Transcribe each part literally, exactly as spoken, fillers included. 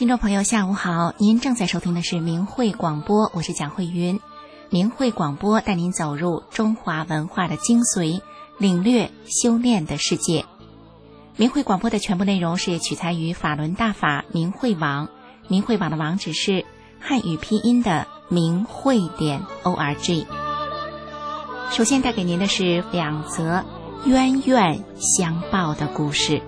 听众朋友下午好，您正在收听的是明慧广播，我是蒋慧云。明慧广播带您走入中华文化的精髓，领略修炼的世界。明慧广播的全部内容是取材于法轮大法明慧网，明慧网的网址是汉语拼音的明慧点 org。 首先带给您的是两则冤冤相报的故事。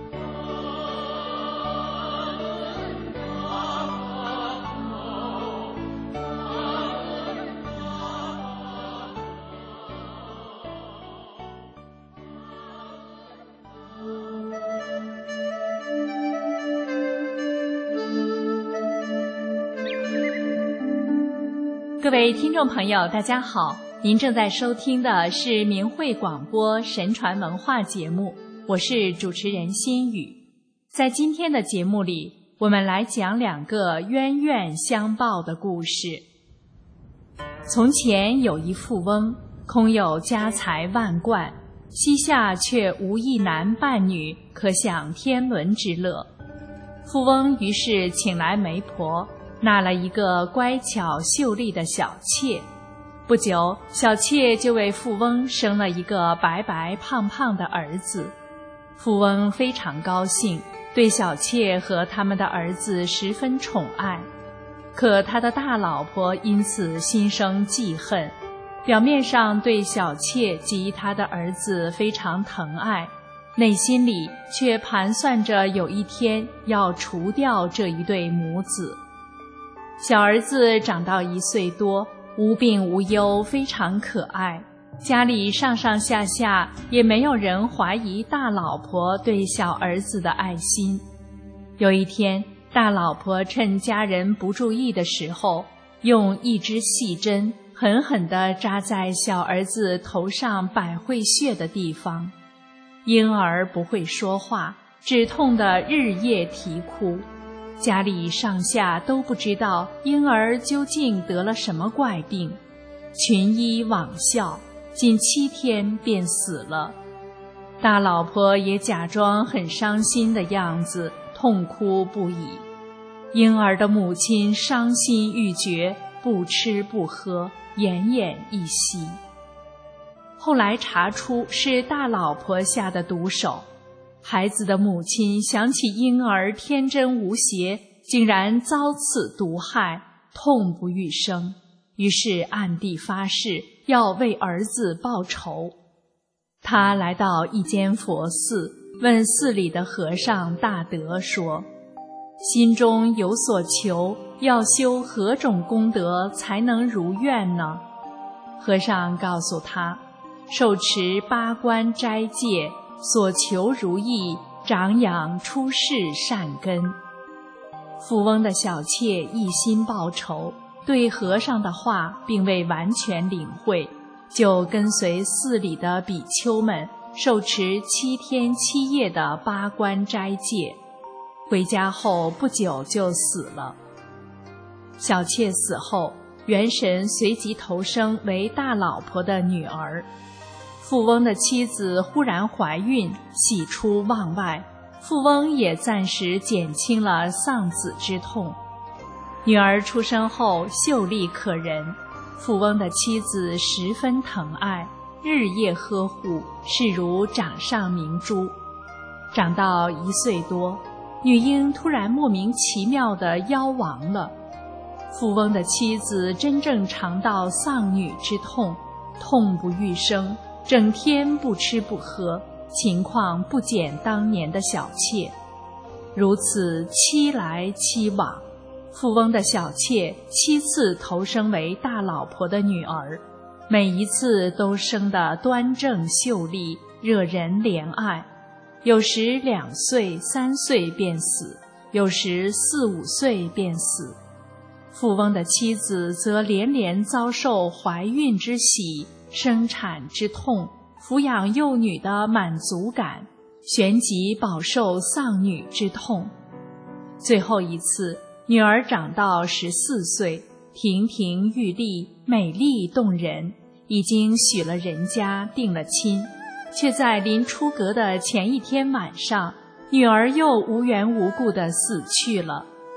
各位听众朋友大家好，您正在收听的是明慧广播神传文化节目，我是主持人心雨。在今天的节目里，我们来讲两个冤冤相报的故事。从前有一富翁，空有家财万贯，膝下却无一男半女，可享天伦之乐。富翁于是请来媒婆，纳了一个乖巧秀丽的小妾。不久，小妾就为富翁生了一个白白胖胖的儿子。富翁非常高兴，对小妾和他们的儿子十分宠爱。可他的大老婆因此心生记恨，表面上对小妾及他的儿子非常疼爱，内心里却盘算着有一天要除掉这一对母子。小儿子长到一岁多，无病无忧，非常可爱，家里上上下下也没有人怀疑大老婆对小儿子的爱心。有一天，大老婆趁家人不注意的时候，用一支细针狠狠地扎在小儿子头上百会穴的地方。婴儿不会说话，只痛得日夜啼哭。家里上下都不知道婴儿究竟得了什么怪病，群医罔效，仅七天便死了。大老婆也假装很伤心的样子，痛哭不已。婴儿的母亲伤心欲绝，不吃不喝，奄奄一息。后来查出是大老婆下的毒手。孩子的母亲想起婴儿天真无邪，竟然遭此毒害，痛不欲生，于是暗地发誓要为儿子报仇。他来到一间佛寺，问寺里的和尚大德说，心中有所求，要修何种功德才能如愿呢？和尚告诉他，受持八关斋戒，所求如意，长养出世善根。富翁的小妾一心报仇，对和尚的话并未完全领会，就跟随寺里的比丘们受持七天七夜的八关斋戒。回家后不久就死了。小妾死后，元神随即投生为大老婆的女儿。富翁的妻子忽然怀孕，喜出望外，富翁也暂时减轻了丧子之痛。女儿出生后秀丽可人，富翁的妻子十分疼爱，日夜呵护，视如掌上明珠。长到一岁多，女婴突然莫名其妙地夭亡了。富翁的妻子真正尝到丧女之痛，痛不欲生，整天不吃不喝，情况不减当年的小妾。如此七来七往，富翁的小妾七次投生为大老婆的女儿，每一次都生得端正秀丽，惹人怜爱。有时两岁三岁便死，有时四五岁便死。富翁的妻子则连连遭受怀孕之喜、生产之痛、抚养幼女的满足感，旋即饱受丧女之痛。最后一次，女儿长到十四岁，亭亭玉立，美丽动人，已经许了人家，定了亲，却在临出阁的前一天晚上，女儿又无缘无故地死去了。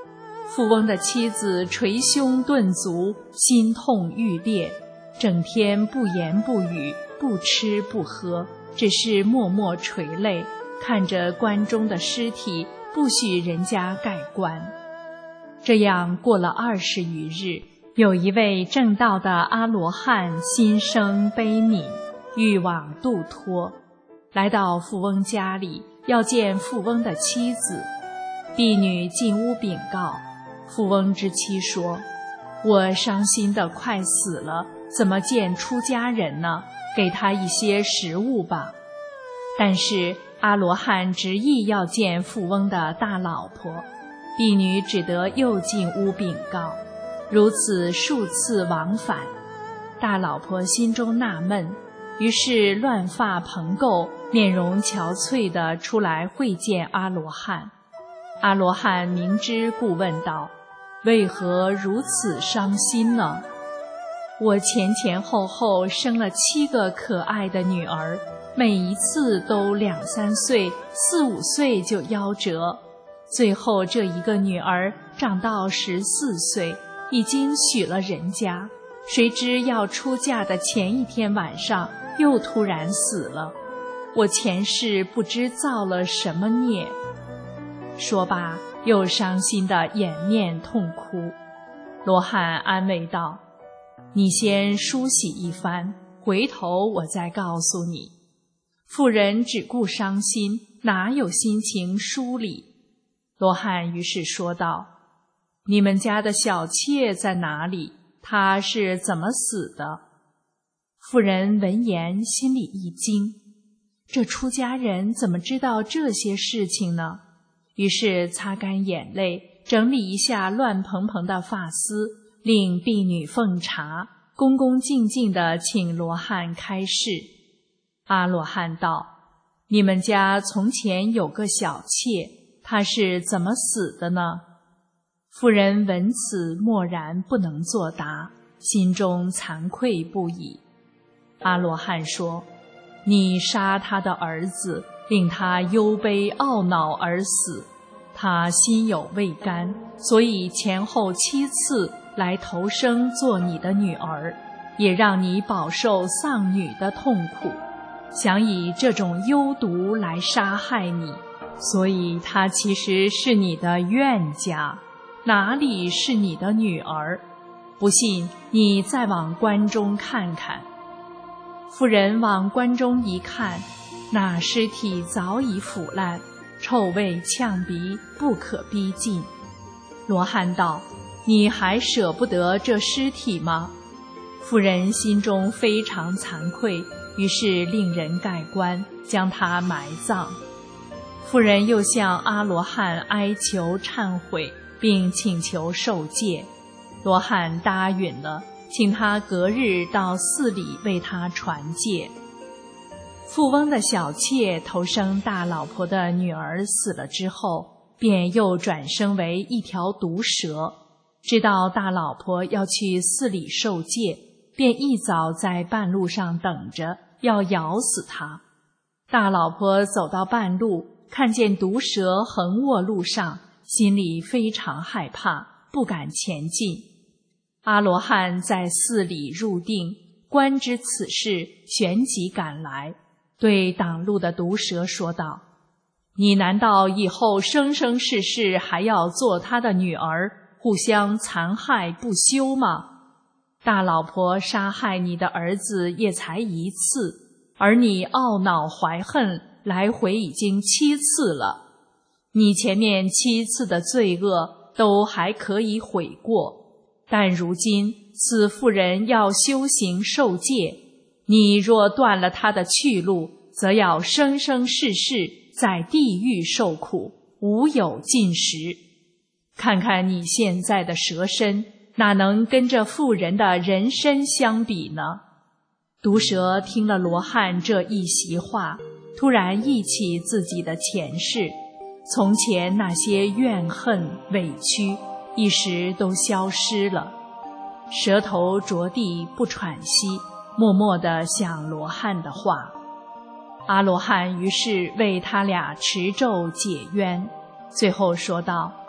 富翁的妻子捶胸顿足，心痛欲裂，整天不言不语，不吃不喝，只是默默垂泪，看着棺中的尸体，不许人家盖棺。这样过了二十余日，有一位正道的阿罗汉心生悲悯，欲往度脱，来到富翁家里，要见富翁的妻子。婢女进屋禀告，富翁之妻说：我伤心得快死了，怎么见出家人呢？给他一些食物吧。但是阿罗汉执意要见富翁的大老婆，婢女只得又进屋禀告，如此数次往返。大老婆心中纳闷，于是乱发蓬垢，面容憔悴地出来会见阿罗汉。阿罗汉明知故问道：为何如此伤心呢？我前前后后生了七个可爱的女儿，每一次都两三岁、四五岁就夭折，最后这一个女儿长到十四岁，已经许了人家，谁知要出嫁的前一天晚上又突然死了。我前世不知造了什么孽。说罢，又伤心地掩面痛哭。罗汉安慰道：你先梳洗一番，回头我再告诉你。妇人只顾伤心，哪有心情梳理？罗汉于是说道：你们家的小妾在哪里？她是怎么死的？妇人闻言心里一惊，这出家人怎么知道这些事情呢？于是擦干眼泪，整理一下乱蓬蓬的发丝，令婢女奉茶，恭恭敬敬地请罗汉开示。阿罗汉道：你们家从前有个小妾，她是怎么死的呢？妇人闻此默然不能作答，心中惭愧不已。阿罗汉说：你杀他的儿子，令他忧悲懊恼而死，他心有未甘，所以前后七次来投生做你的女儿，也让你饱受丧女的痛苦，想以这种幽毒来杀害你，所以他其实是你的冤家，哪里是你的女儿？不信你再往棺中看看。妇人往棺中一看，那尸体早已腐烂，臭味呛鼻，不可逼近。罗汉道：你还舍不得这尸体吗？妇人心中非常惭愧，于是令人盖棺，将他埋葬。妇人又向阿罗汉哀求忏悔，并请求受戒。罗汉答允了，请他隔日到寺里为他传戒。富翁的小妾投生大老婆的女儿死了之后，便又转生为一条毒蛇，知道大老婆要去寺里受戒，便一早在半路上等着，要咬死她。大老婆走到半路，看见毒蛇横卧路上，心里非常害怕，不敢前进。阿罗汉在寺里入定，观知此事，旋即赶来，对挡路的毒蛇说道：你难道以后生生世世还要做他的女儿，互相残害不休吗？大老婆杀害你的儿子也才一次，而你懊恼怀恨，来回已经七次了。你前面七次的罪恶都还可以悔过，但如今此妇人要修行受戒，你若断了她的去路，则要生生世世在地狱受苦，无有尽时。看看你现在的蛇身，哪能跟这妇人的人身相比呢？毒蛇听了罗汉这一席话，突然忆起自己的前世，从前那些怨恨委屈一时都消失了，舌头着地不喘息，默默地想罗汉的话。阿罗汉于是为他俩持咒解冤，最后说道：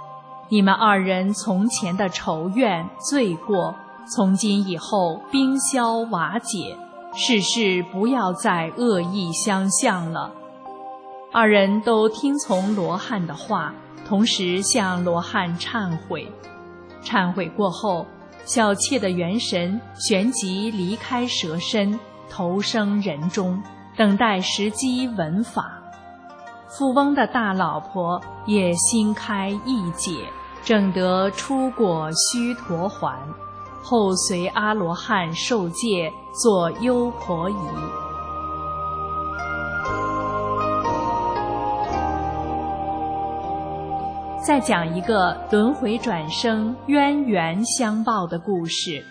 你们二人从前的仇怨罪过，从今以后冰消瓦解，世事不要再恶意相向了。二人都听从罗汉的话，同时向罗汉忏悔。忏悔过后，小妾的元神旋即离开蛇身，投生人中，等待时机闻法。富翁的大老婆也心开意解，证得出果须陀洹，后随阿罗汉受戒，做优婆夷。再讲一个轮回转生、冤缘相报的故事。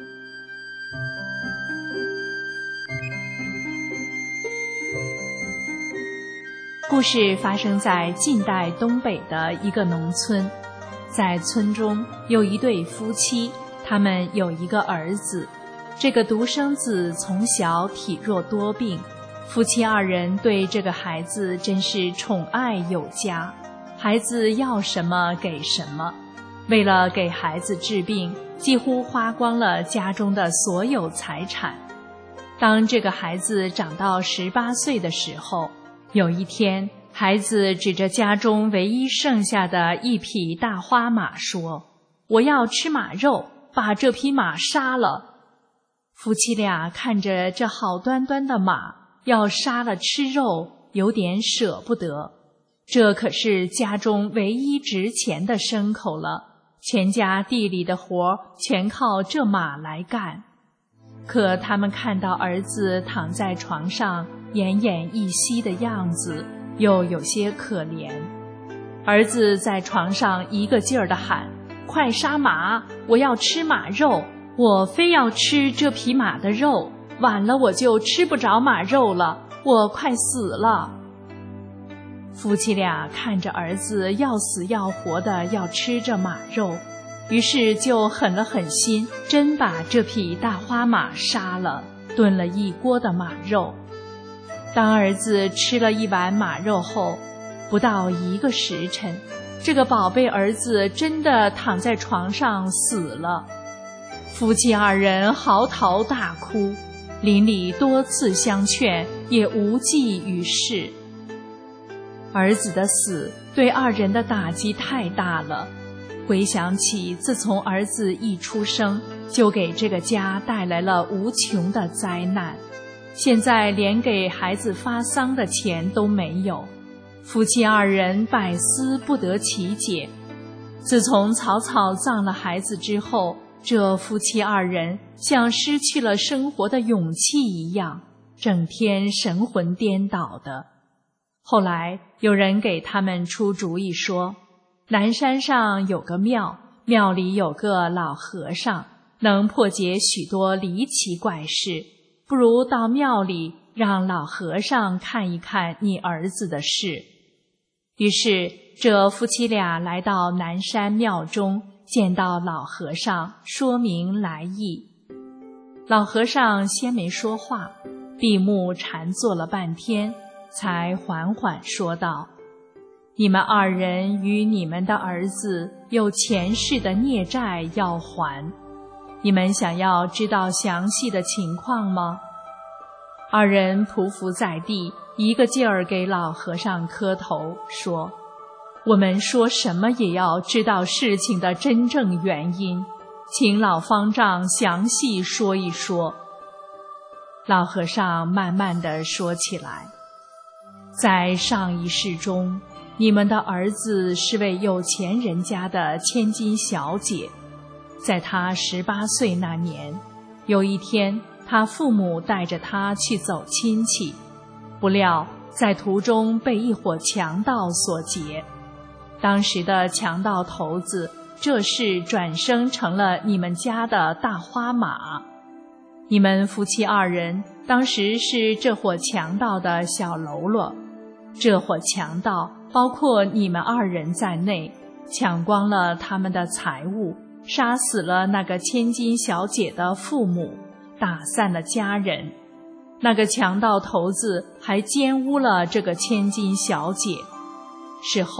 故事发生在近代东北的一个农村，在村中有一对夫妻，他们有一个儿子。这个独生子从小体弱多病，夫妻二人对这个孩子真是宠爱有加，孩子要什么给什么。为了给孩子治病，几乎花光了家中的所有财产。当这个孩子长到十八岁的时候，有一天，孩子指着家中唯一剩下的一匹大花马说：“我要吃马肉，把这匹马杀了。”夫妻俩看着这好端端的马，要杀了吃肉，有点舍不得。这可是家中唯一值钱的牲口了，全家地里的活全靠这马来干。可他们看到儿子躺在床上奄奄一息的样子，又有些可怜。儿子在床上一个劲儿地喊：“快杀马！我要吃马肉，我非要吃这匹马的肉，晚了我就吃不着马肉了，我快死了。”夫妻俩看着儿子要死要活的要吃这马肉，于是就狠了狠心，真把这匹大花马杀了，炖了一锅的马肉。当儿子吃了一碗马肉后，不到一个时辰，这个宝贝儿子真的躺在床上死了。夫妻二人嚎啕大哭，邻里多次相劝，也无济于事。儿子的死对二人的打击太大了，回想起自从儿子一出生，就给这个家带来了无穷的灾难，现在连给孩子发丧的钱都没有，夫妻二人百思不得其解。自从草草葬了孩子之后，这夫妻二人像失去了生活的勇气一样，整天神魂颠倒的。后来有人给他们出主意说，南山上有个庙，庙里有个老和尚，能破解许多离奇怪事，不如到庙里让老和尚看一看你儿子的事。于是这夫妻俩来到南山庙中，见到老和尚，说明来意。老和尚先没说话，闭目禅坐了半天，才缓缓说道：“你们二人与你们的儿子有前世的孽债要还，你们想要知道详细的情况吗？”二人匍匐在地，一个劲儿给老和尚磕头，说：“我们说什么也要知道事情的真正原因，请老方丈详细说一说。”老和尚慢慢地说起来：“在上一世中，你们的儿子是位有钱人家的千金小姐。在他十八岁那年，有一天，他父母带着他去走亲戚，不料在途中被一伙强盗所劫。当时的强盗头子这事转生成了你们家的大花马。你们夫妻二人当时是这伙强盗的小喽啰，这伙强盗包括你们二人在内，抢光了他们的财物，杀死了那个千金小姐的父母，打散了家人。那个强盗头子还奸污了这个千金小姐。事后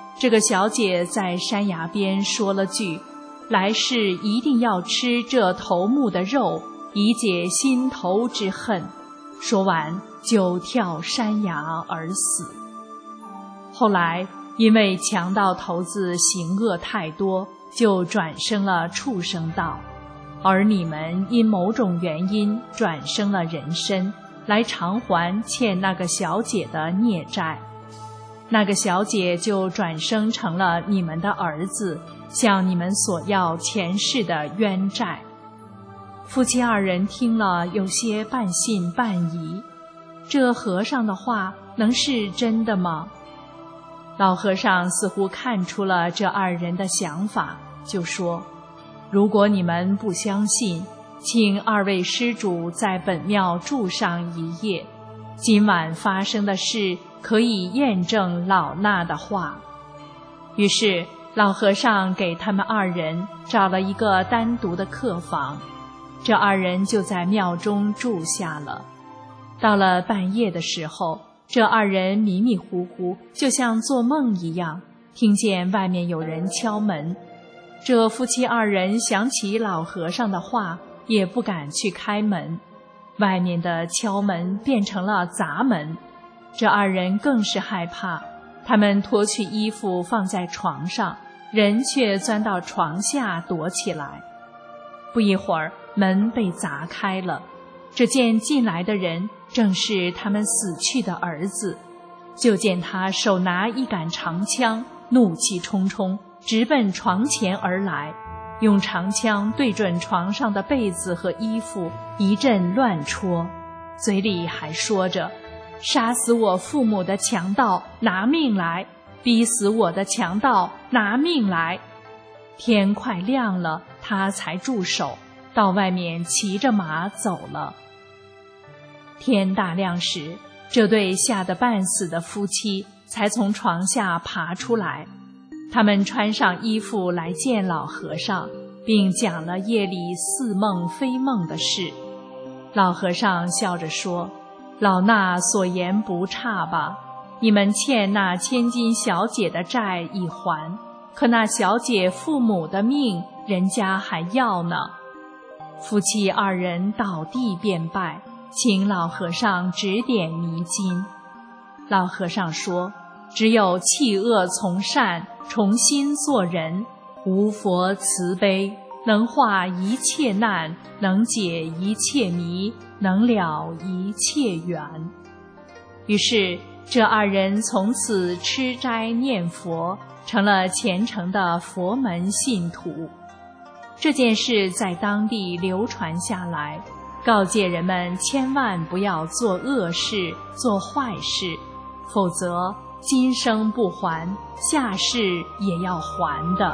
这个小姐在山崖边说了句：来世一定要吃这头目的肉，以解心头之恨。说完就跳山崖而死。后来因为强盗头子行恶太多，就转生了畜生道，而你们因某种原因转生了人身，来偿还欠那个小姐的孽债。那个小姐就转生成了你们的儿子，向你们索要前世的冤债。夫妻二人听了，有些半信半疑，这和尚的话能是真的吗？老和尚似乎看出了这二人的想法，就说：如果你们不相信，请二位施主在本庙住上一夜，今晚发生的事可以验证老衲的话。于是老和尚给他们二人找了一个单独的客房，这二人就在庙中住下了。到了半夜的时候，这二人迷迷糊糊，就像做梦一样，听见外面有人敲门。这夫妻二人想起老和尚的话，也不敢去开门。外面的敲门变成了砸门，这二人更是害怕，他们脱去衣服放在床上，人却钻到床下躲起来。不一会儿，门被砸开了，只见进来的人正是他们死去的儿子，就见他手拿一杆长枪，怒气冲冲，直奔床前而来，用长枪对准床上的被子和衣服一阵乱戳，嘴里还说着：杀死我父母的强盗，拿命来！逼死我的强盗，拿命来！天快亮了，他才住手，到外面骑着马走了。天大亮时，这对吓得半死的夫妻才从床下爬出来，他们穿上衣服来见老和尚，并讲了夜里似梦非梦的事。老和尚笑着说：老衲所言不差吧？你们欠那千金小姐的债已还，可那小姐父母的命人家还要呢。夫妻二人倒地便拜，请老和尚指点迷津。老和尚说：只有弃恶从善，重新做人，无佛慈悲，能化一切难，能解一切迷，能了一切缘。于是这二人从此吃斋念佛，成了虔诚的佛门信徒。这件事在当地流传下来，告诫人们千万不要做恶事，做坏事，否则今生不还，下世也要还的。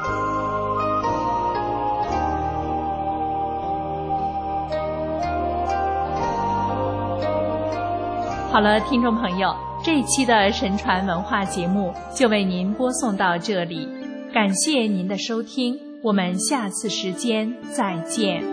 好了，听众朋友，这一期的神传文化节目就为您播送到这里，感谢您的收听，我们下次时间再见。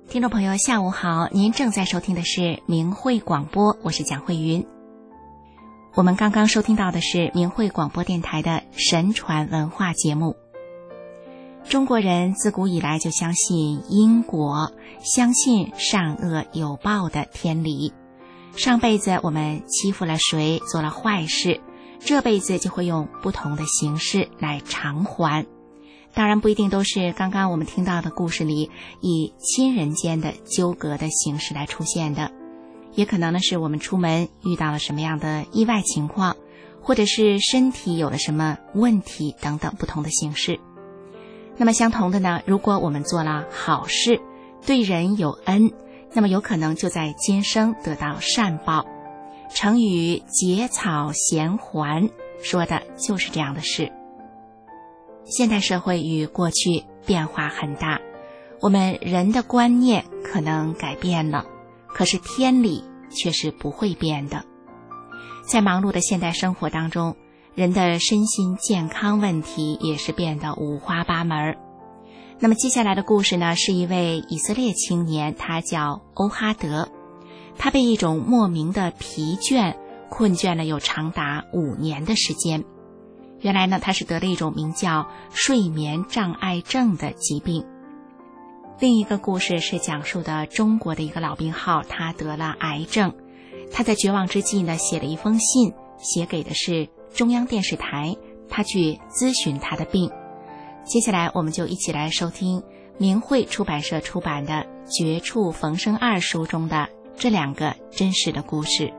听众朋友下午好，您正在收听的是明慧广播，我是蒋慧云。我们刚刚收听到的是明慧广播电台的神传文化节目。中国人自古以来就相信因果，相信善恶有报的天理。上辈子我们欺负了谁，做了坏事，这辈子就会用不同的形式来偿还。当然不一定都是刚刚我们听到的故事里以亲人间的纠葛的形式来出现的，也可能呢是我们出门遇到了什么样的意外情况，或者是身体有了什么问题等等不同的形式。那么相同的呢，如果我们做了好事，对人有恩，那么有可能就在今生得到善报。成语结草衔环说的就是这样的事。现代社会与过去变化很大，我们人的观念可能改变了，可是天理却是不会变的。在忙碌的现代生活当中，人的身心健康问题也是变得五花八门。那么接下来的故事呢，是一位以色列青年，他叫欧哈德。他被一种莫名的疲倦困倦了有长达五年的时间。原来呢，他是得了一种名叫睡眠障碍症的疾病。另一个故事是讲述的中国的一个老病号，他得了癌症。他在绝望之际呢，写了一封信，写给的是中央电视台，他去咨询他的病。接下来我们就一起来收听明慧出版社出版的《绝处逢生二》书中的这两个真实的故事。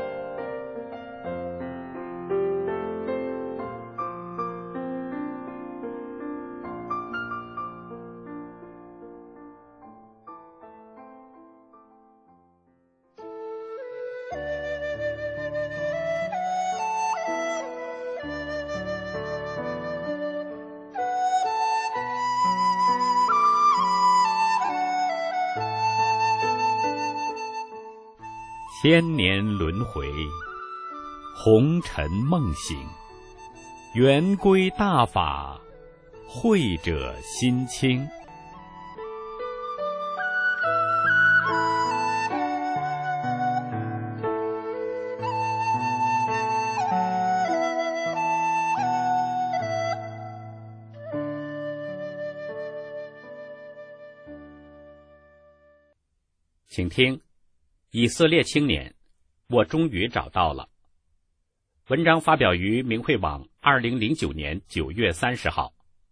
千年轮回，红尘梦醒，圆规大法，慧者心清。请听以色列青年，我终于找到了。文章发表于明慧网二零零九年九月三十号。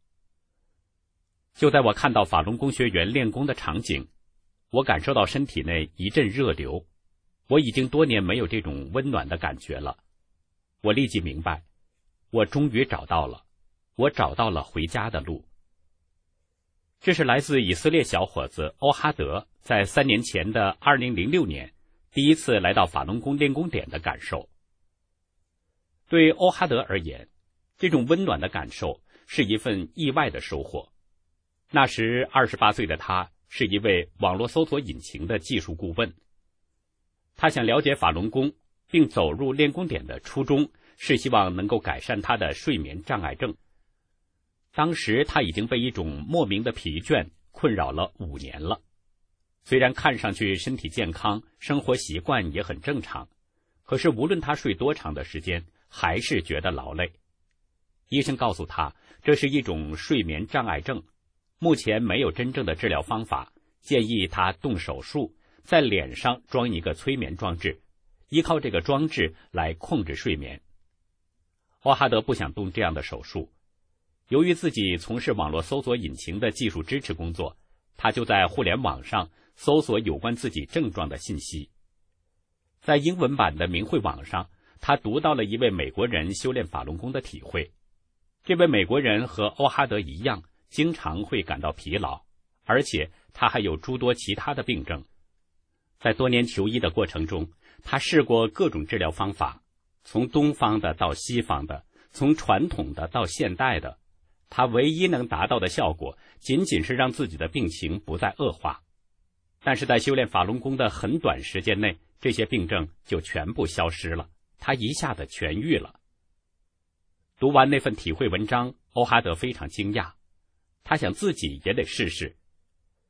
就在我看到法轮功学员练功的场景，我感受到身体内一阵热流。我已经多年没有这种温暖的感觉了。我立即明白，我终于找到了，我找到了回家的路。这是来自以色列小伙子欧哈德在三年前的二零零六年第一次来到法轮功练功点的感受。对欧哈德而言，这种温暖的感受是一份意外的收获。那时二十八岁的他是一位网络搜索引擎的技术顾问。他想了解法轮功并走入练功点的初衷是希望能够改善他的睡眠障碍症。当时他已经被一种莫名的疲倦困扰了五年了。虽然看上去身体健康，生活习惯也很正常，可是无论他睡多长的时间，还是觉得劳累。医生告诉他，这是一种睡眠障碍症，目前没有真正的治疗方法，建议他动手术，在脸上装一个催眠装置，依靠这个装置来控制睡眠。欧哈德不想动这样的手术。由于自己从事网络搜索引擎的技术支持工作，他就在互联网上搜索有关自己症状的信息。在英文版的明慧网上，他读到了一位美国人修炼法轮功的体会。这位美国人和欧哈德一样，经常会感到疲劳，而且他还有诸多其他的病症。在多年求医的过程中，他试过各种治疗方法，从东方的到西方的，从传统的到现代的。他唯一能达到的效果，仅仅是让自己的病情不再恶化。但是在修炼法轮功的很短时间内，这些病症就全部消失了，他一下子痊愈了。读完那份体会文章，欧哈德非常惊讶，他想自己也得试试。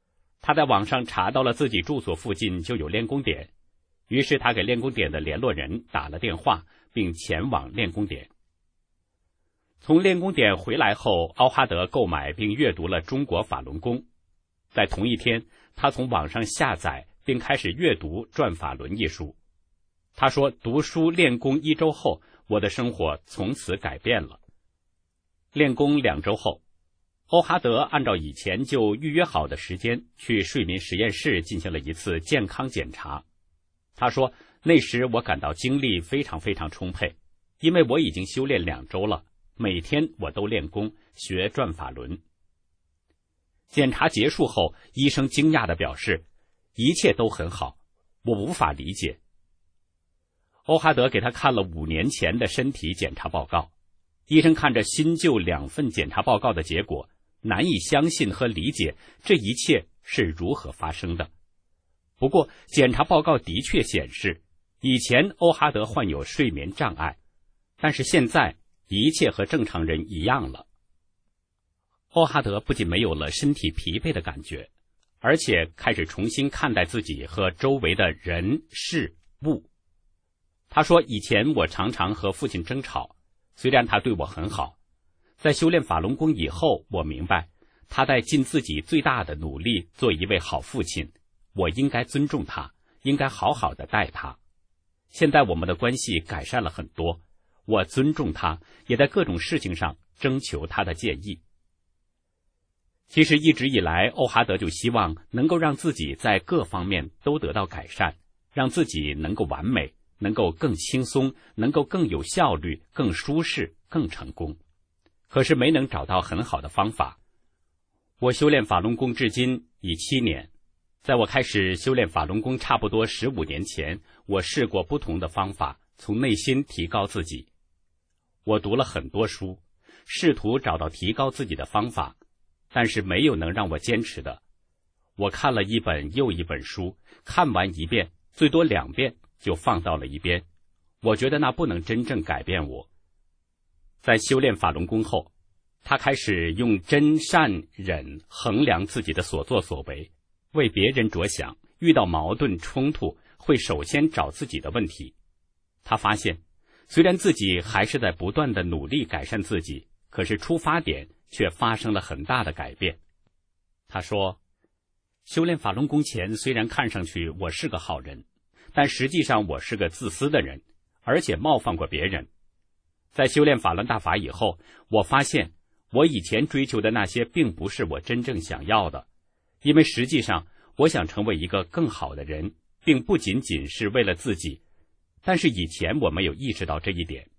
他在网上查到了自己住所附近就有练功点，于是他给练功点的联络人打了电话，并前往练功点。从练功点回来后，奥哈德购买并阅读了《中国法轮功》。在同一天，他从网上下载并开始阅读《转法轮》一书。他说，读书练功一周后，我的生活从此改变了。练功两周后，欧哈德按照以前就预约好的时间去睡眠实验室进行了一次健康检查。他说，那时我感到精力非常非常充沛，因为我已经修炼两周了，每天我都练功学转法轮。检查结束后，医生惊讶地表示，一切都很好，我无法理解。欧哈德给他看了五年前的身体检查报告，医生看着新旧两份检查报告的结果，难以相信和理解这一切是如何发生的。不过检查报告的确显示，以前欧哈德患有睡眠障碍，但是现在一切和正常人一样了。欧哈德不仅没有了身体疲惫的感觉，而且开始重新看待自己和周围的人事物。他说，以前我常常和父亲争吵，虽然他对我很好，在修炼法轮功以后，我明白他在尽自己最大的努力做一位好父亲，我应该尊重他，应该好好的待他。现在我们的关系改善了很多，我尊重他，也在各种事情上征求他的建议。其实一直以来，欧哈德就希望能够让自己在各方面都得到改善，让自己能够完美，能够更轻松，能够更有效率，更舒适，更成功。可是没能找到很好的方法。我修炼法轮功至今已七年，在我开始修炼法轮功差不多十五年前，我试过不同的方法，从内心提高自己。我读了很多书，试图找到提高自己的方法，但是没有能让我坚持的。我看了一本又一本书，看完一遍，最多两遍就放到了一边。我觉得那不能真正改变我。在修炼法轮功后，他开始用真善忍衡量自己的所作所为，为别人着想，遇到矛盾冲突会首先找自己的问题。他发现，虽然自己还是在不断的努力改善自己，可是出发点却发生了很大的改变。他说，修炼法轮功前，虽然看上去我是个好人，但实际上我是个自私的人，而且冒犯过别人。在修炼法轮大法以后，我发现我以前追求的那些并不是我真正想要的，因为实际上我想成为一个更好的人，并不仅仅是为了自己，但是以前我没有意识到这一点。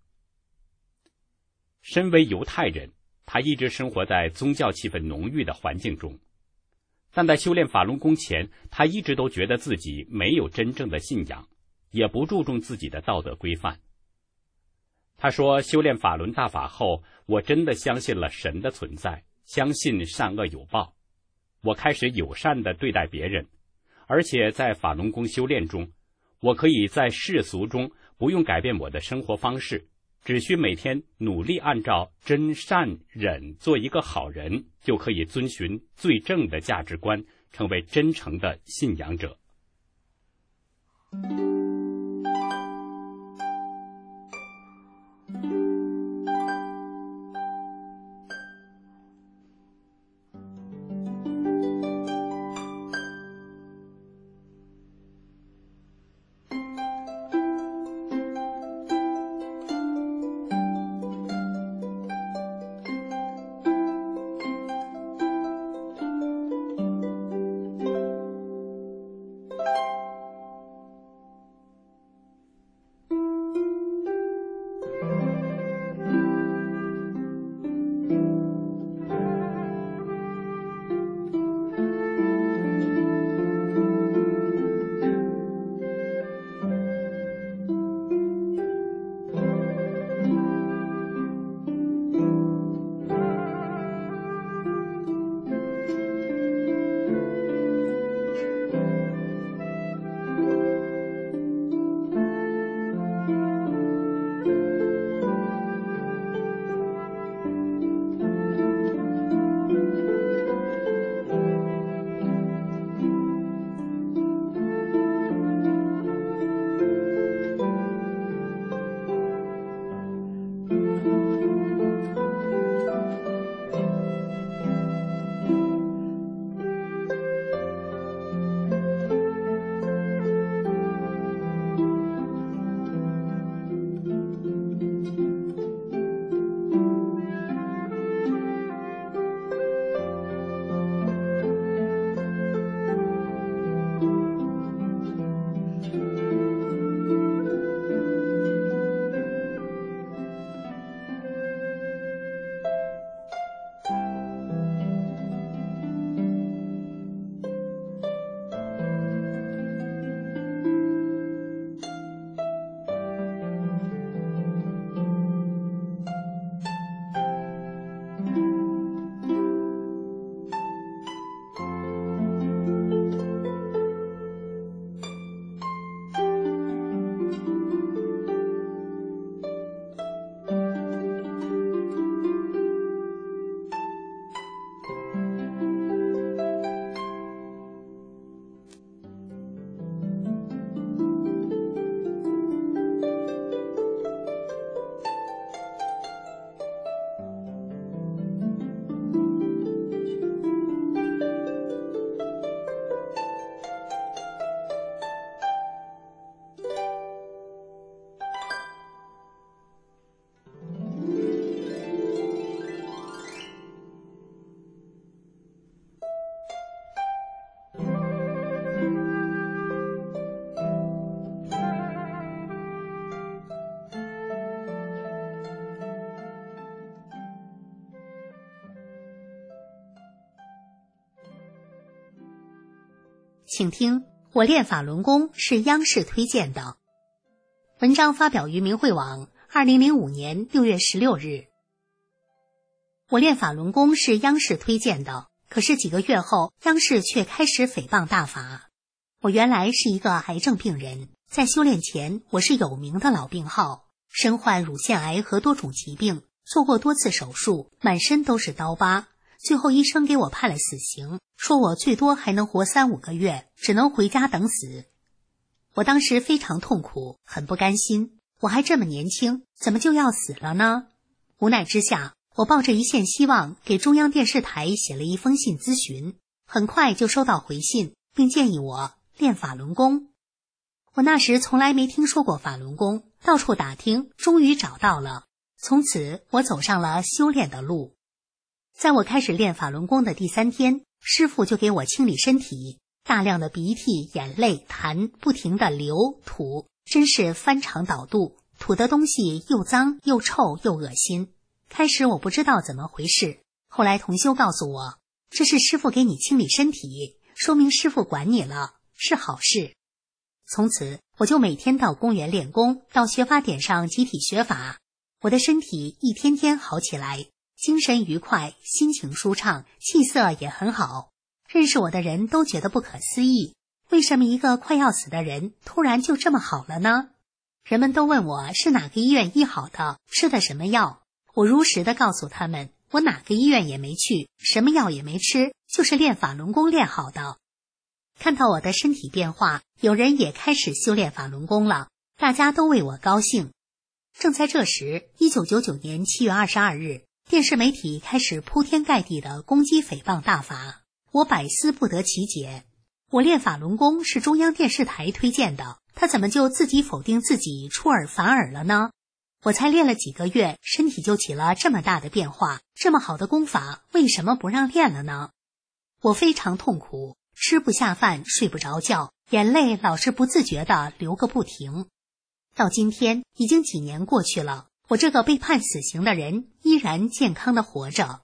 身为犹太人，他一直生活在宗教气氛浓郁的环境中，但在修炼法轮功前，他一直都觉得自己没有真正的信仰，也不注重自己的道德规范。他说，修炼法轮大法后，我真的相信了神的存在，相信善恶有报。我开始友善地对待别人，而且在法轮功修炼中，我可以在世俗中不用改变我的生活方式，只需每天努力按照真善忍做一个好人，就可以遵循最正的价值观，成为真诚的信仰者。 请听我练法轮功是央视推荐的。文章发表于明慧网，二零零五年六月十六日。我练法轮功是央视推荐的，可是几个月后，央视却开始诽谤大法。我原来是一个癌症病人，在修炼前，我是有名的老病号，身患乳腺癌和多种疾病，做过多次手术，满身都是刀疤。最后医生给我判了死刑，说我最多还能活三五个月，只能回家等死。我当时非常痛苦，很不甘心，我还这么年轻，怎么就要死了呢？无奈之下，我抱着一线希望给中央电视台写了一封信咨询，很快就收到回信，并建议我练法轮功。我那时从来没听说过法轮功，到处打听，终于找到了。从此我走上了修炼的路。在我开始练法轮功的第三天，师父就给我清理身体，大量的鼻涕、眼泪、痰不停地流吐，真是翻肠倒肚，吐的东西又脏又臭又恶心。开始我不知道怎么回事，后来同修告诉我，这是师父给你清理身体，说明师父管你了，是好事。从此我就每天到公园练功，到学法点上集体学法，我的身体一天天好起来，精神愉快，心情舒畅，气色也很好。认识我的人都觉得不可思议，为什么一个快要死的人突然就这么好了呢？人们都问我是哪个医院医好的，吃的什么药。我如实的告诉他们，我哪个医院也没去，什么药也没吃，就是练法轮功练好的。看到我的身体变化，有人也开始修炼法轮功了，大家都为我高兴。正在这时，一九九九年七月二十二日，电视媒体开始铺天盖地的攻击诽谤大法，我百思不得其解。我练法轮功是中央电视台推荐的，他怎么就自己否定自己，出尔反尔了呢？我才练了几个月，身体就起了这么大的变化，这么好的功法，为什么不让练了呢？我非常痛苦，吃不下饭，睡不着觉，眼泪老是不自觉地流个不停。到今天已经几年过去了，我这个被判死刑的人依然健康地活着。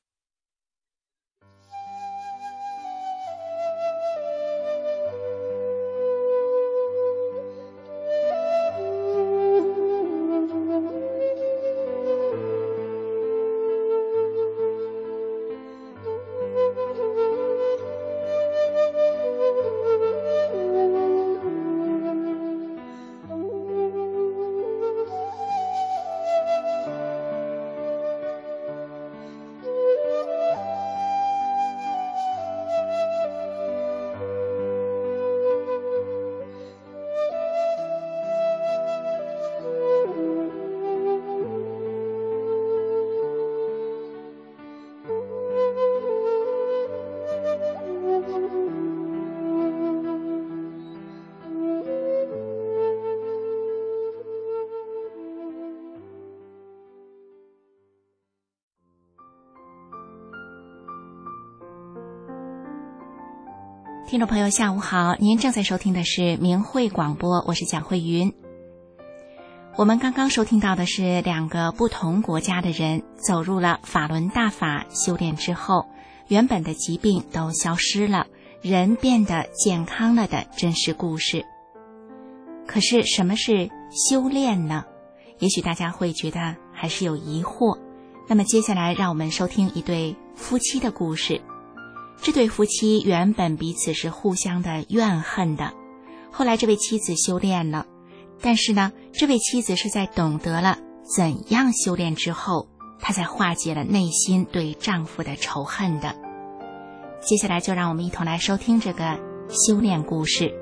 听众朋友下午好，您正在收听的是明慧广播，我是蒋慧云。我们刚刚收听到的是两个不同国家的人走入了法轮大法修炼之后，原本的疾病都消失了，人变得健康了的真实故事。可是什么是修炼呢？也许大家会觉得还是有疑惑。那么接下来让我们收听一对夫妻的故事。这对夫妻原本彼此是互相的怨恨的，后来这位妻子修炼了，但是呢，这位妻子是在懂得了怎样修炼之后，她才化解了内心对丈夫的仇恨的。接下来就让我们一同来收听这个修炼故事。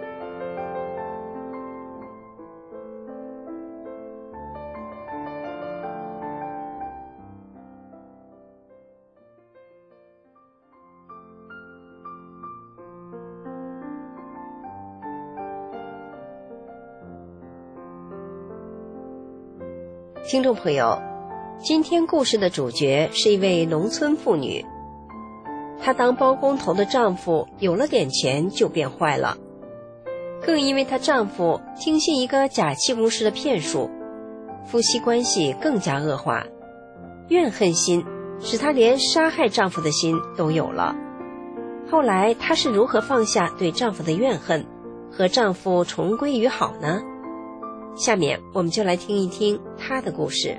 听众朋友，今天故事的主角是一位农村妇女。她当包工头的丈夫有了点钱就变坏了，更因为她丈夫听信一个假气功师的骗术，夫妻关系更加恶化，怨恨心使她连杀害丈夫的心都有了。 后来她是如何放下对丈夫的怨恨，和丈夫重归于好呢？下面我们就来听一听她的故事。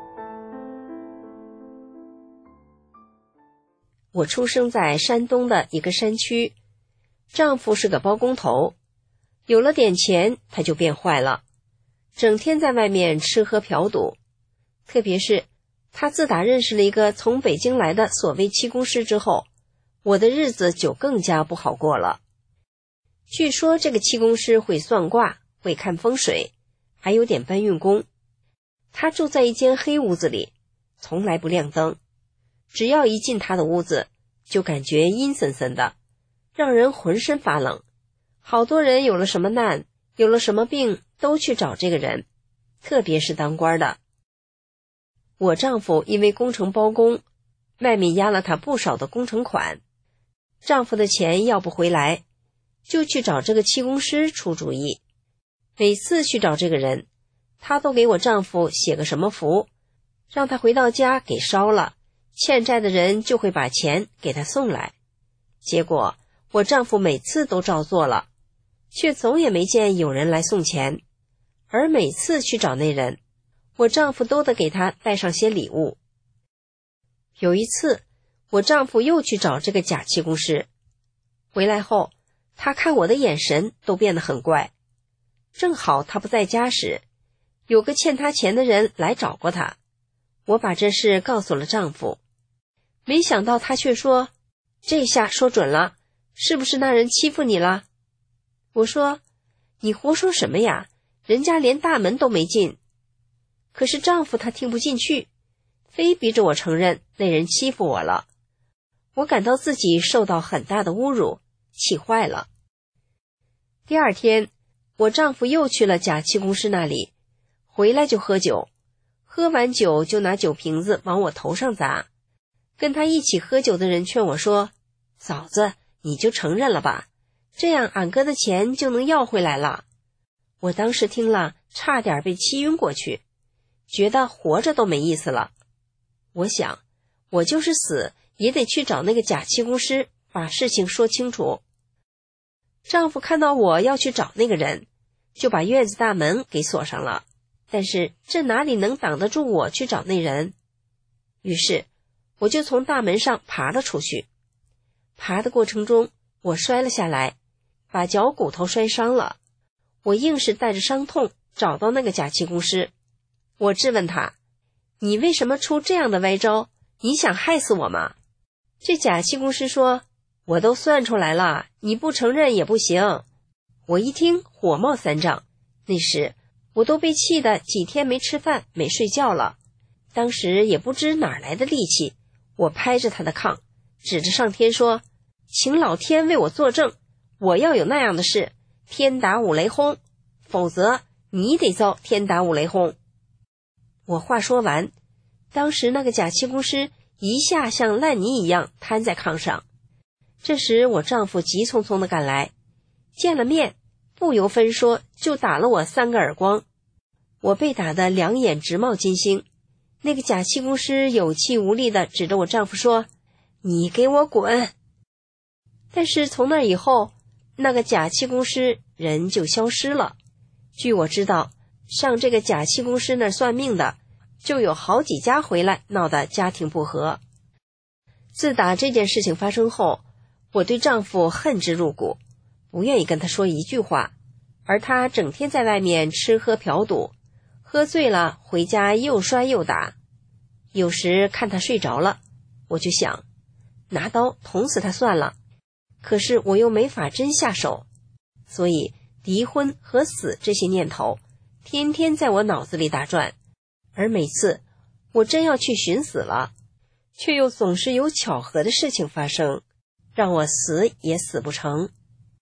我出生在山东的一个山区，丈夫是个包工头，有了点钱他就变坏了，整天在外面吃喝嫖赌，特别是他自打认识了一个从北京来的所谓气功师之后，我的日子就更加不好过了。据说这个气功师会算卦，会看风水，还有点搬运工。他住在一间黑屋子里，从来不亮灯，只要一进他的屋子，就感觉阴森森的，让人浑身发冷。好多人有了什么难，有了什么病，都去找这个人，特别是当官的。我丈夫因为工程包工，外面压了他不少的工程款，丈夫的钱要不回来，就去找这个气功师出主意。每次去找这个人，他都给我丈夫写个什么符，让他回到家给烧了，欠债的人就会把钱给他送来。结果我丈夫每次都照做了，却总也没见有人来送钱。而每次去找那人，我丈夫都得给他带上些礼物。有一次，我丈夫又去找这个假气功师，回来后，他看我的眼神都变得很怪。正好他不在家时，有个欠他钱的人来找过他，我把这事告诉了丈夫。没想到他却说，这下说准了，是不是那人欺负你了？我说，你胡说什么呀，人家连大门都没进。可是丈夫他听不进去，非逼着我承认那人欺负我了。我感到自己受到很大的侮辱，气坏了。第二天，我丈夫又去了假气功师那里，回来就喝酒，喝完酒就拿酒瓶子往我头上砸。跟他一起喝酒的人劝我说，嫂子，你就承认了吧，这样俺哥的钱就能要回来了。我当时听了，差点被气晕过去，觉得活着都没意思了。我想，我就是死也得去找那个假气功师，把事情说清楚。丈夫看到我要去找那个人，就把院子大门给锁上了，但是这哪里能挡得住我去找那人？于是我就从大门上爬了出去。爬的过程中，我摔了下来，把脚骨头摔伤了。我硬是带着伤痛找到那个假气功师，我质问他，你为什么出这样的歪招？你想害死我吗？这假气功师说，我都算出来了，你不承认也不行。我一听火冒三丈，那时我都被气得几天没吃饭没睡觉了。当时也不知哪来的力气，我拍着他的炕，指着上天说，请老天为我作证，我要有那样的事，天打五雷轰，否则你得遭天打五雷轰。我话说完，当时那个假气功师一下像烂泥一样瘫在炕上。这时我丈夫急匆匆地赶来，见了面，不由分说就打了我三个耳光。我被打得两眼直冒金星。那个假气功师有气无力地指着我丈夫说，你给我滚。但是从那以后，那个假气功师人就消失了。据我知道，上这个假气功师那儿算命的就有好几家回来闹得家庭不和。自打这件事情发生后，我对丈夫恨之入骨，不愿意跟他说一句话，而他整天在外面吃喝嫖赌，喝醉了回家又摔又打。有时看他睡着了，我就想拿刀捅死他算了，可是我又没法真下手，所以离婚和死这些念头天天在我脑子里打转。而每次我真要去寻死了，却又总是有巧合的事情发生，让我死也死不成。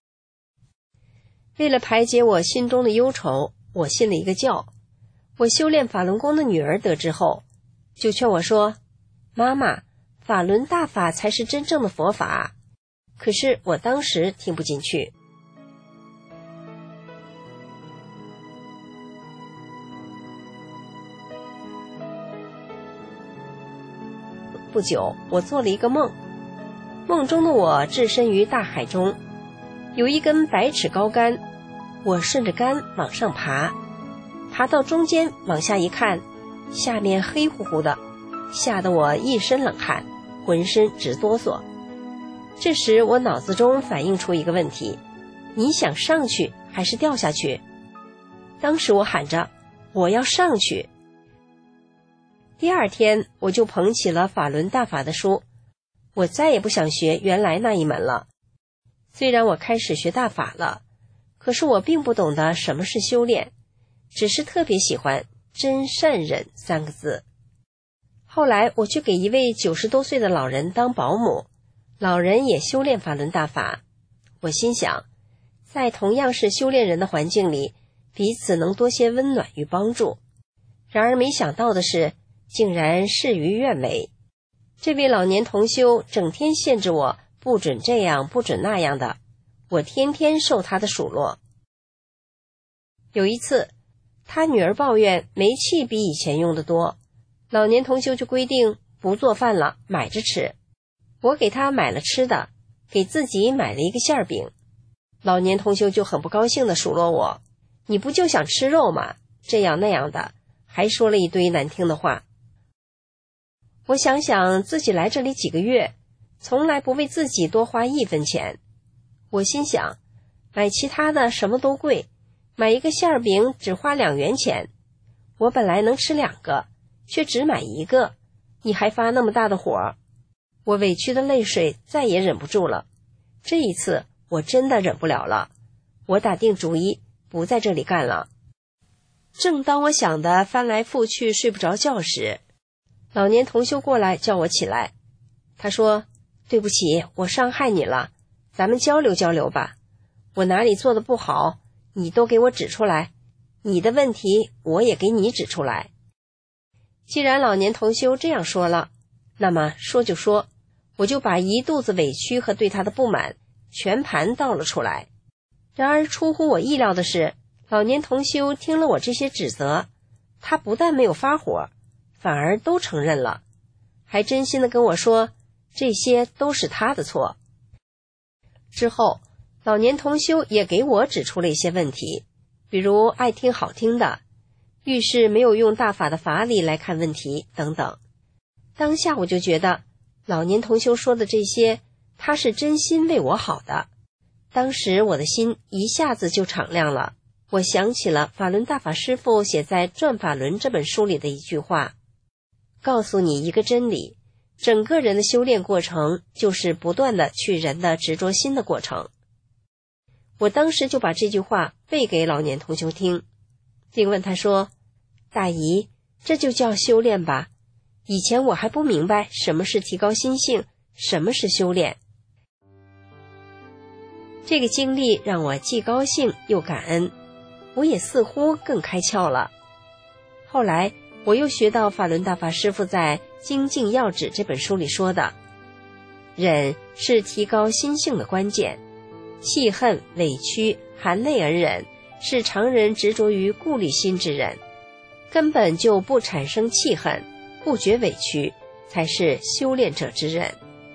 为了排解我心中的忧愁，我信了一个教。我修炼法轮功的女儿得知后，就劝我说，妈妈，法轮大法才是真正的佛法。可是我当时听不进去。不久，我做了一个梦， 梦中的我置身于大海中，有一根百尺高杆，我顺着杆往上爬，爬到中间往下一看，下面黑乎乎的，吓得我一身冷汗，浑身直哆嗦。这时我脑子中反映出一个问题，你想上去还是掉下去？当时我喊着我要上去。第二天我就捧起了法轮大法的书，我再也不想学原来那一门了。虽然我开始学大法了，可是我并不懂得什么是修炼，只是特别喜欢真善忍三个字。后来我去给一位九十多岁的老人当保姆，老人也修炼法轮大法。我心想，在同样是修炼人的环境里，彼此能多些温暖与帮助。然而没想到的是，竟然事与愿违。这位老年同修整天限制我，不准这样不准那样的，我天天受他的数落。有一次他女儿抱怨煤气比以前用得多，老年同修就规定不做饭了，买着吃。我给他买了吃的，给自己买了一个馅饼。老年同修就很不高兴地数落我，你不就想吃肉吗？这样那样的，还说了一堆难听的话。我想想自己来这里几个月，从来不为自己多花一分钱。我心想，买其他的什么都贵，买一个馅饼只花两元钱，我本来能吃两个，却只买一个，你还发那么大的火。我委屈的泪水再也忍不住了，这一次我真的忍不了了，我打定主意不在这里干了。正当我想得翻来覆去睡不着觉时，老年同修过来叫我起来。他说，对不起，我伤害你了，咱们交流交流吧，我哪里做得不好，你都给我指出来，你的问题我也给你指出来。既然老年同修这样说了，那么说就说，我就把一肚子委屈和对他的不满全盘倒了出来。然而出乎我意料的是，老年同修听了我这些指责，他不但没有发火，反而都承认了，还真心的跟我说，这些都是他的错。之后老年同修也给我指出了一些问题，比如爱听好听的，遇事没有用大法的法理来看问题等等。当下我就觉得老年同修说的这些，他是真心为我好的。当时我的心一下子就敞亮了，我想起了法轮大法师父写在《转法轮》这本书里的一句话，告诉你一个真理，整个人的修炼过程就是不断的去人的执着心的过程。我当时就把这句话背给老年同修听，并问他说，大姨，这就叫修炼吧？以前我还不明白什么是提高心性，什么是修炼。这个经历让我既高兴又感恩，我也似乎更开窍了。后来我又学到法轮大法师父在《精进要旨》这本书里说的，忍是提高心性的关键，气恨、委屈、含泪而忍，是常人执着于顾虑心之人，根本就不产生气恨，不觉委屈，才是修炼者之忍。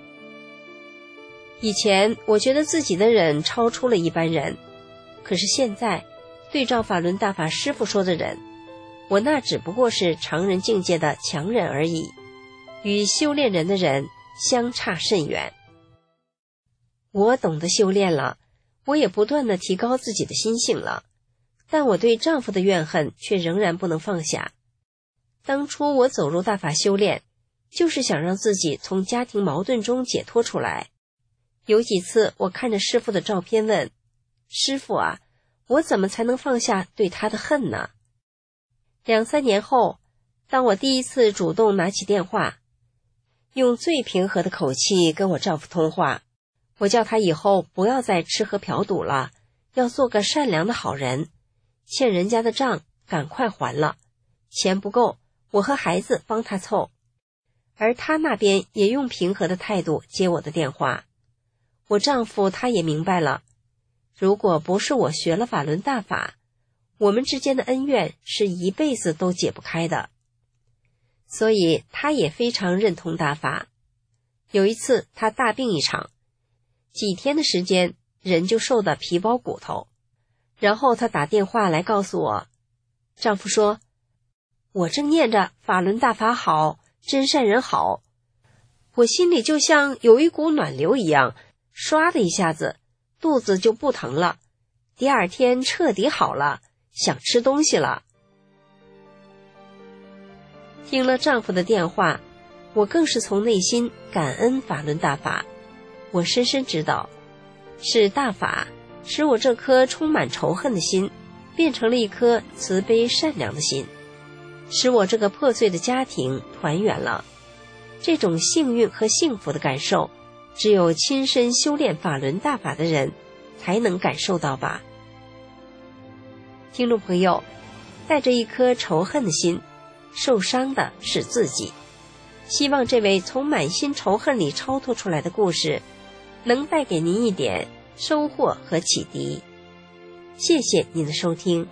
以前我觉得自己的忍超出了一般人，可是现在对照法轮大法师父说的忍，我那只不过是常人境界的强忍而已，与修炼人的忍相差甚远。我懂得修炼了，我也不断地提高自己的心性了，但我对丈夫的怨恨却仍然不能放下。当初我走入大法修炼，就是想让自己从家庭矛盾中解脱出来。有几次我看着师父的照片问，师父啊，我怎么才能放下对他的恨呢？两三年后，当我第一次主动拿起电话，用最平和的口气跟我丈夫通话，我叫他以后不要再吃喝嫖赌了，要做个善良的好人，欠人家的账赶快还了，钱不够，我和孩子帮他凑。而他那边也用平和的态度接我的电话。我丈夫他也明白了，如果不是我学了法轮大法，我们之间的恩怨是一辈子都解不开的。所以他也非常认同大法。 有一次她大病一场，几天的时间人就瘦得皮包骨头，然后她打电话来告诉我，丈夫说，我正念着法轮大法好，真善人好，我心里就像有一股暖流一样，唰的一下子肚子就不疼了，第二天彻底好了，想吃东西了。听了丈夫的电话，我更是从内心感恩法轮大法。我深深知道，是大法使我这颗充满仇恨的心变成了一颗慈悲善良的心，使我这个破碎的家庭团圆了。这种幸运和幸福的感受，只有亲身修炼法轮大法的人才能感受到吧。听众朋友，带着一颗仇恨的心，受伤的是自己。希望这位从满心仇恨里超脱出来的故事，能带给您一点收获和启迪。谢谢您的收听。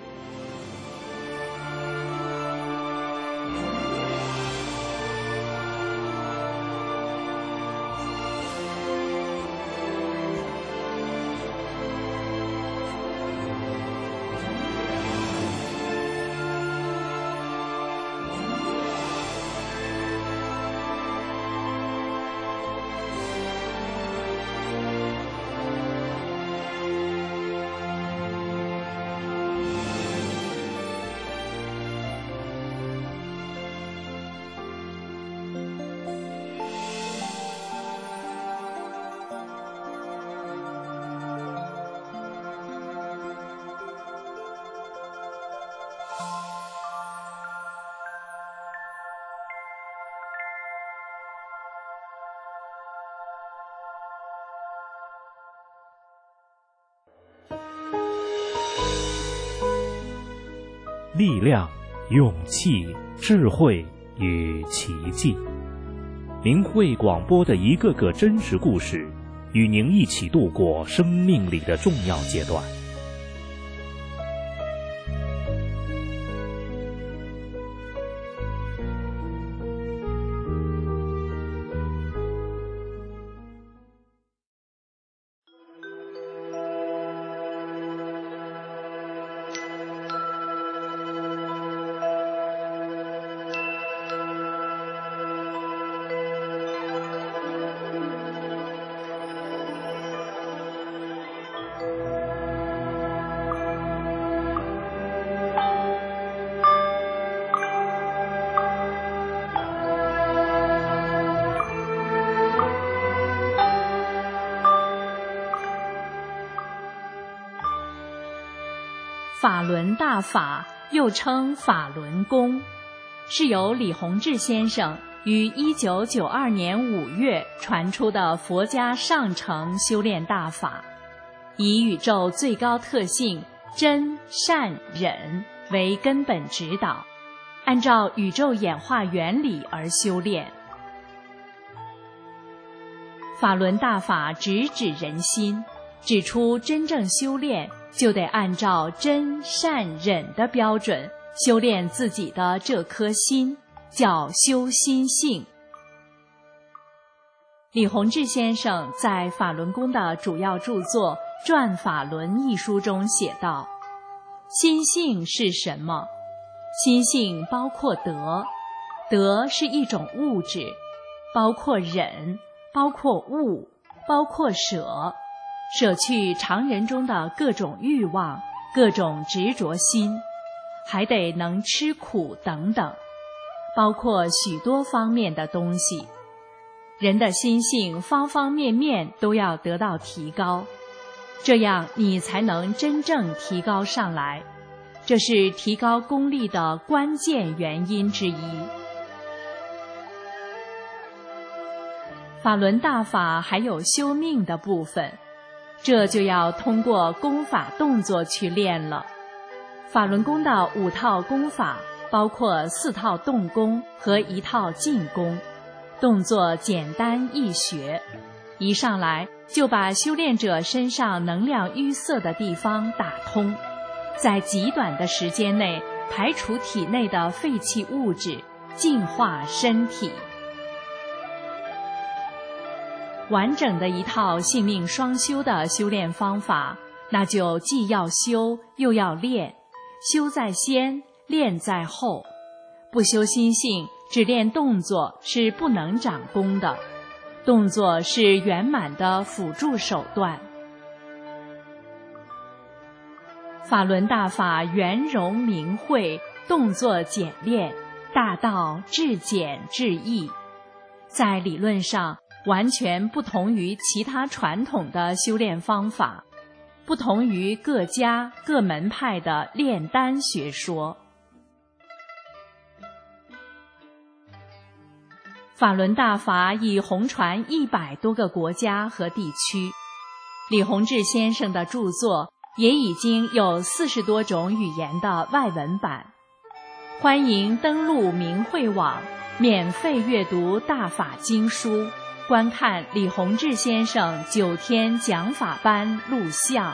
力量、勇气、智慧与奇迹。明慧广播的一个个真实故事，与您一起度过生命里的重要阶段。 法轮大法又称法轮功，是由李洪志先生于一九九二年五月传出的佛家上乘修炼大法，以宇宙最高特性真善忍为根本指导，按照宇宙演化原理而修炼。法轮大法直指人心，指出真正修炼就得按照真善忍的标准修炼自己的这颗心，叫修心性。李洪志先生在法轮功的主要著作《转法轮》一书中写道，心性是什么？心性包括德，德是一种物质，包括忍，包括悟，包括舍，舍去常人中的各种欲望，各种执着心，还得能吃苦等等，包括许多方面的东西。人的心性方方面面都要得到提高，这样你才能真正提高上来，这是提高功力的关键原因之一。法轮大法还有修命的部分，这就要通过功法动作去练了。法轮功的五套功法包括四套动功和一套静功，动作简单易学，一上来就把修炼者身上能量淤塞的地方打通，在极短的时间内排除体内的废弃物质，净化身体。 完整的一套性命双修的修炼方法，那就既要修又要练，修在先，练在后。不修心性，只练动作是不能长功的，动作是圆满的辅助手段。法轮大法圆融明慧，动作简练，大道至简至易，在理论上完全不同于其他传统的修炼方法，不同于各家各门派的炼丹学说。法轮大法已红传一百多个国家和地区，李洪志先生的著作也已经有四十多种语言的外文版。欢迎登录明慧网，免费阅读大法经书，观看李洪志先生九天讲法班录像。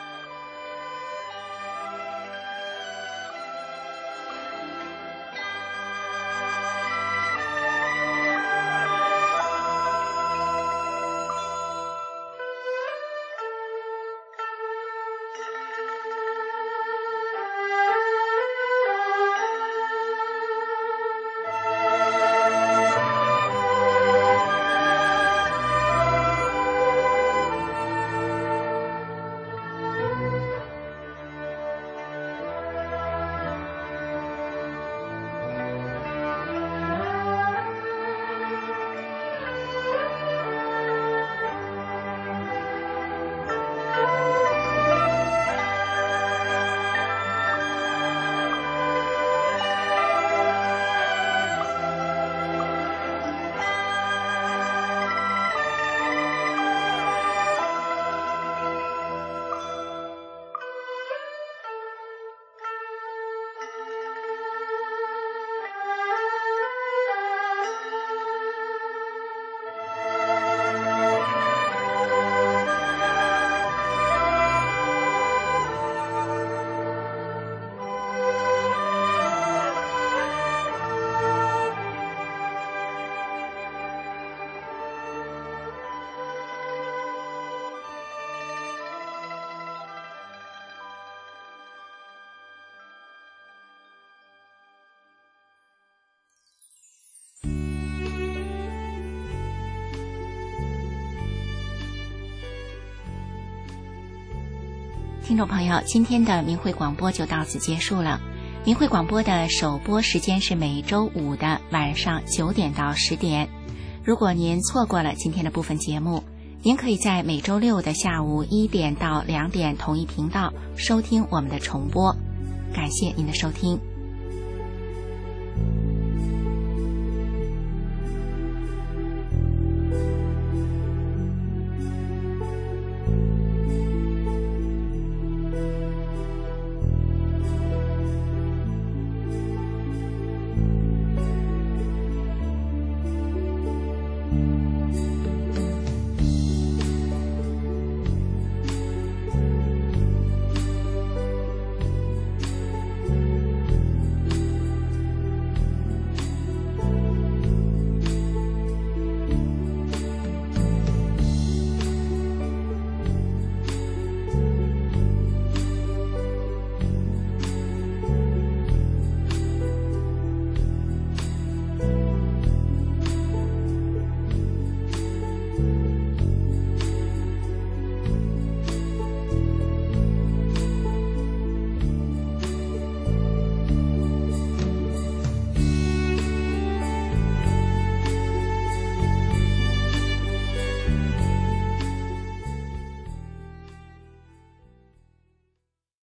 听众朋友，今天的明慧广播就到此结束了。明慧广播的首播时间是每周五的晚上九点到十点。如果您错过了今天的部分节目，您可以在每周六的下午一点到两点同一频道收听我们的重播。感谢您的收听。